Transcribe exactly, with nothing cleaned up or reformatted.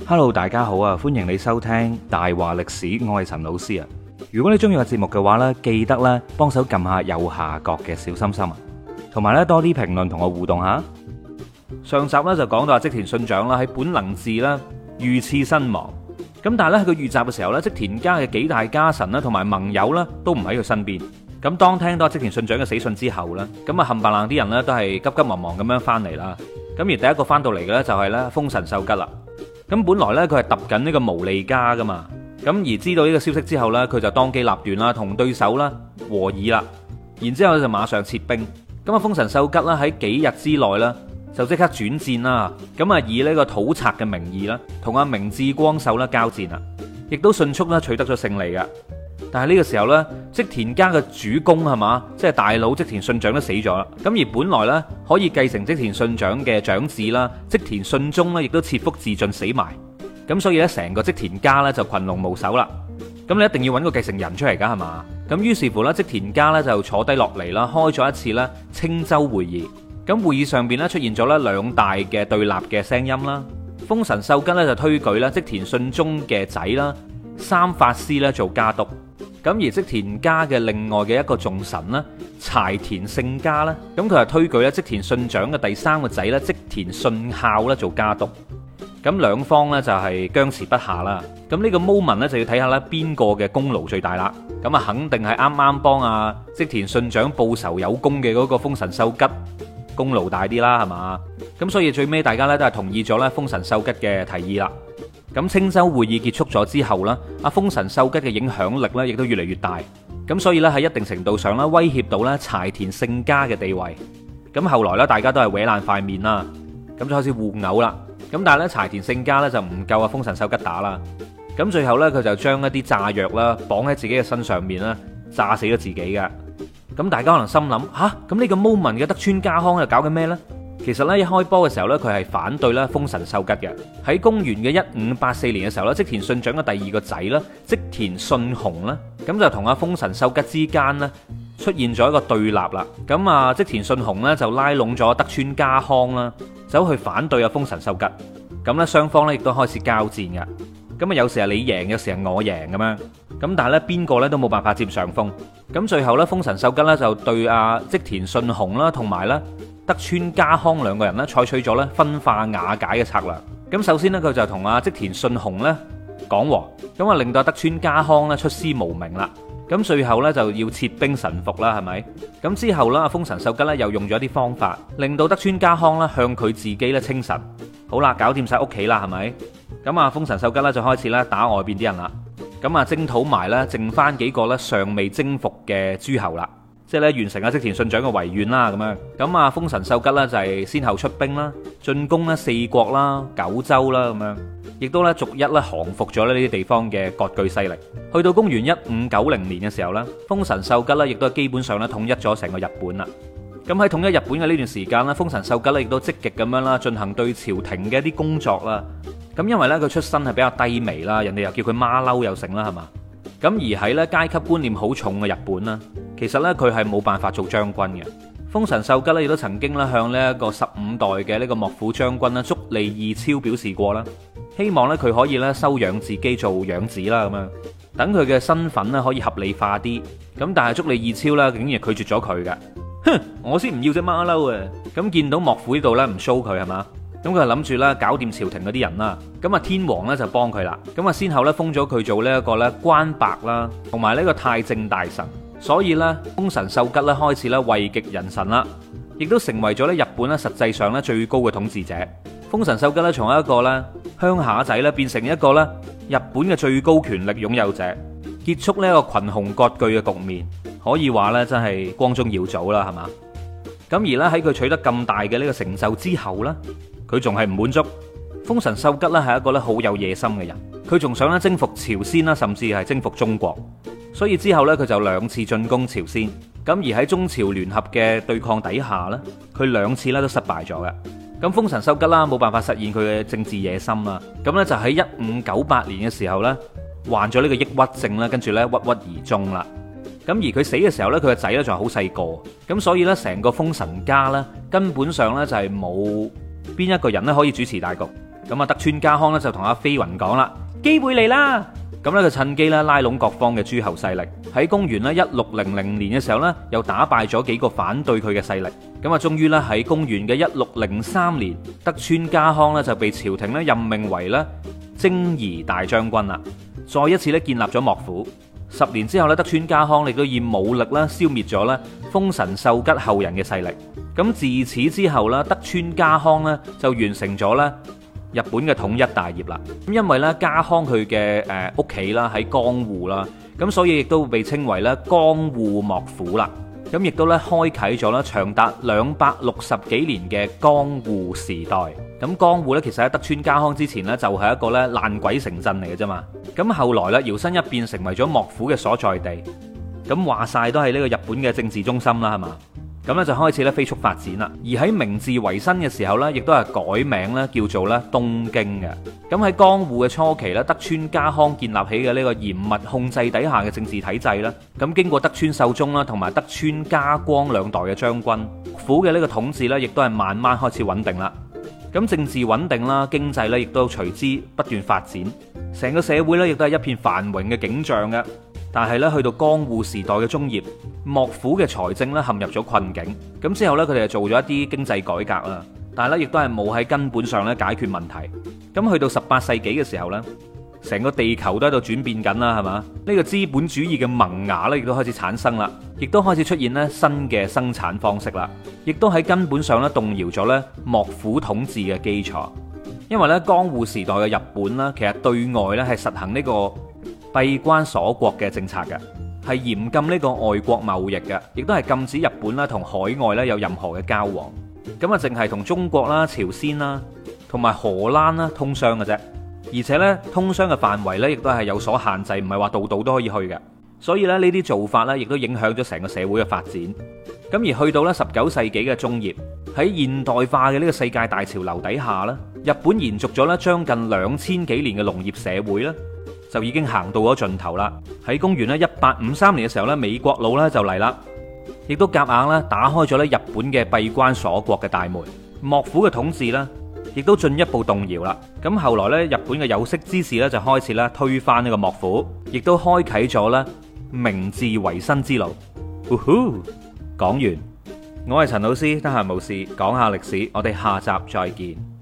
Hello，大家好啊！歡迎你收聽大話歷史，我係陳老師啊。如果你中意個節目嘅話呢，記得咧幫手撳下右下角嘅小心心啊，同埋咧多啲評論同我互動下。上集咧就講到阿織田信長啦喺本能寺啦遇刺身亡，咁但係咧喺佢遇襲嘅時候咧，織田家嘅幾大家臣啦同埋盟友啦都唔喺佢身邊。咁當聽到織田信長嘅死訊之後咧，咁啊冚唪唥啲人咧都係急急忙忙咁樣翻嚟啦。咁而第一個翻到嚟嘅咧就係咧豐臣秀吉啦。咁本來咧佢係揼緊呢個毛利家噶嘛，咁而知道呢個消息之後咧，佢就當機立斷啦，同對手啦和議啦，然之後就馬上撤兵。咁啊豐臣秀吉啦喺幾日之內啦就即刻轉戰啦，咁啊以呢個土賊嘅名義啦，同阿明智光秀啦交戰啦，亦都迅速啦取得咗勝利噶。但係呢個時候呢，織田家嘅主公係嘛，即係大佬織田信長都死咗啦。咁而本來呢，可以繼承織田信長嘅長子啦，織田信忠呢亦都切腹自盡死埋。咁所以呢，成個織田家呢就群龍無首啦。咁你一定要揾個繼承人出嚟噶係嘛？咁於是乎呢，織田家呢就坐低落嚟啦，開咗一次呢青州會議。咁會議上邊呢，出現咗呢兩大嘅對立嘅聲音啦。豐臣秀吉呢就推舉啦織田信忠嘅仔啦三法師呢做家督。咁而織田家嘅另外嘅一個重臣啦，柴田勝家啦，咁佢係推舉咧織田信長嘅第三個仔咧織田信孝咧做家督。咁兩方咧就係僵持不下啦。咁呢個 moment 咧就要睇下咧邊個嘅功勞最大啦。咁啊肯定係啱啱幫阿織田信長報仇有功嘅嗰個豐臣秀吉功勞大啲啦，係嘛？咁所以最尾大家咧都係同意咗咧豐臣秀吉嘅提議啦。咁青州會議結束咗之後啦，阿豐臣秀吉嘅影響力咧亦都越嚟越大，咁所以咧喺一定程度上咧威脅到咧柴田勝家嘅地位。咁後來咧大家都係搲爛塊面啦，咁就開始互毆啦。咁但係咧柴田勝家咧就唔夠阿豐臣秀吉打啦，咁最後咧佢就將一啲炸藥啦綁喺自己嘅身上面啦，炸死咗自己嘅。咁大家可能心諗吓，咁呢個 moment 嘅德川家康又搞緊咩呢？其實咧一開波嘅時候咧，佢係反對咧豐臣秀吉嘅。喺公元嘅一五八四年嘅時候咧，織田信長嘅第二個仔啦，織田信雄啦，咁就同阿豐臣秀吉之間咧出現咗一個對立啦。咁啊，織田信雄咧就拉攏咗德川家康啦，走去反對阿豐臣秀吉。咁咧雙方咧亦都開始交戰嘅。咁啊有時係你贏，有時係我贏咁樣。咁但係咧邊個咧都冇辦法佔上風。咁最後咧豐臣秀吉咧就對阿織田信雄啦，同埋咧德川家康兩個人咧採取咗咧分化瓦解嘅策略。咁首先呢，佢就同阿織田信雄咧講和，咁啊令到德川家康咧出師無名啦。咁最後咧就要撤兵臣服啦，係咪？咁之後咧，阿豐臣秀吉咧又用咗一啲方法，令到德川家康咧向佢自己咧稱臣。好啦，搞掂晒屋企啦，係咪？咁啊豐臣秀吉咧就開始咧打外邊啲人啦。咁啊征討埋咧剩翻幾個咧尚未征服嘅諸侯啦。即係咧完成阿織田信長嘅遺願啦，咁樣咁啊豐臣秀吉咧就係先後出兵啦，進攻咧四國啦、九州啦，咁樣亦都咧逐一咧降服咗呢啲地方嘅割據勢力。去到公元一五九零年嘅時候咧，豐臣秀吉咧亦都基本上咧統一咗成個日本啦。咁喺統一日本嘅呢段時間咧，豐臣秀吉咧亦都積極咁樣啦進行對朝廷嘅一啲工作啦。咁因為咧佢出身係比較低微啦，人哋又叫佢馬騮又成啦，係嘛？咁而喺咧階級觀念好重嘅日本啦，其實咧佢係冇辦法做將軍嘅。豐臣秀吉咧亦都曾經咧向呢一個十五代嘅呢個幕府將軍啦足利義昭表示過啦，希望咧佢可以咧收養自己做養子啦，咁樣等佢嘅身份咧可以合理化啲。咁但係足利義昭咧竟然拒絕咗佢嘅，哼，我先唔要隻馬騮啊！咁見到幕府呢度咧唔 show 佢係嘛？咁佢就諗住咧搞掂朝廷嗰啲人啦，咁啊天皇咧就幫佢啦，咁啊先後咧封咗佢做呢一個咧關白啦，同埋呢個太政大臣，所以咧豐臣秀吉咧開始咧位極人臣啦，亦都成為咗咧日本咧實際上咧最高嘅統治者。豐臣秀吉咧從一個咧鄉下仔咧變成一個咧日本嘅最高權力擁有者，結束呢一個群雄割據嘅局面，可以話咧真係光宗耀祖啦，係嘛？咁而咧喺佢取得咁大嘅呢個成就之後咧，佢仲係唔滿足。豐臣秀吉咧係一個咧好有野心嘅人，佢仲想咧征服朝鮮啦，甚至係征服中國。所以之後咧佢就兩次進攻朝鮮，咁而喺中朝聯合嘅對抗底下咧，佢兩次咧都失敗咗嘅。咁豐臣秀吉啦冇辦法實現佢嘅政治野心啦，咁咧就喺一五九八年嘅時候咧患咗呢個抑鬱症啦，跟住咧鬱鬱而終啦。咁而佢死嘅時候咧，佢個仔咧仲係好細個，咁所以咧成個豐臣家咧根本上咧就係冇邊一個人咧可以主持大局。 咁啊，德川家康咧就同阿飛雲講啦，機會嚟啦！咁咧就趁機咧拉攏各方嘅諸侯勢力，喺公元咧一六零零年嘅時候咧，又打敗咗幾個反對佢嘅勢力。咁啊，終於咧喺公元嘅一六零三年，德川家康咧就被朝廷咧任命為咧征夷大將軍啦，再一次咧建立咗幕府。十年之後咧，德川家康亦都以武力啦消滅咗咧豐臣秀吉後人嘅勢力。咁自此之後咧，德川家康咧就完成咗咧日本嘅統一大業啦。咁因為咧家康佢嘅誒屋企啦喺江戶啦，咁所以亦都被稱為咧江戶幕府啦。咁亦都咧開啟咗咧長達兩百六十幾年嘅江戶時代。咁江戶咧其實喺德川家康之前咧就係一個咧爛鬼城鎮嚟嘅啫嘛。咁後來咧搖身一變成為咗幕府嘅所在地。咁話晒都係呢個日本嘅政治中心啦，係嘛？咁咧就開始咧飛速發展啦，而喺明治維新嘅時候咧，亦都係改名咧叫做咧東京嘅。咁喺江戶嘅初期咧，德川家康建立起嘅呢個嚴密控制底下嘅政治體制啦，咁經過德川秀忠啦同埋德川家光兩代嘅將軍，府嘅呢個統治咧，亦都係慢慢開始穩定啦。咁政治穩定啦，經濟咧亦都隨之不斷發展，成個社會咧亦都係一片繁榮嘅景象嘅。但係咧，去到江戶時代嘅中葉，幕府嘅財政咧陷入咗困境。咁之後咧，佢哋就做咗一啲經濟改革啦。但係咧，亦都係冇喺根本上咧解決問題。咁去到十八世紀嘅時候咧，成個地球都喺度轉變緊啦，係嘛？呢個資本主義嘅萌芽咧，亦都開始產生啦，亦都開始出現咧新嘅生產方式啦，亦都喺根本上咧動搖咗咧幕府統治嘅基礎。因為咧江戶時代嘅日本啦，其實對外咧係實行呢個閉關鎖國嘅政策嘅，係嚴禁呢個外國貿易嘅，亦都係禁止日本啦同海外咧有任何嘅交往。咁啊，淨係同中國啦、朝鮮啦同埋荷蘭啦通商嘅啫。而且咧，通商嘅範圍咧亦都係有所限制，唔係話度度都可以去嘅。所以咧，呢啲做法咧，亦都影響咗成個社會嘅發展。咁而去到咧十九世紀嘅中葉，喺現代化嘅呢個世界大潮流底下咧，日本延續咗咧將近兩千幾年嘅農業社會咧，就已經行到咗盡頭啦。喺公元咧一八五三年嘅時候咧，美國佬咧就嚟啦，亦都夾硬咧打開咗咧日本嘅閉關鎖國嘅大門，幕府嘅統治咧亦都進一步動搖啦。咁後來咧，日本嘅有識之士咧就開始咧推翻呢個幕府，亦都開啟咗咧明治維新之路。呼呼，講完，我係陳老師，得閒無事講下歷史，我哋下集再見。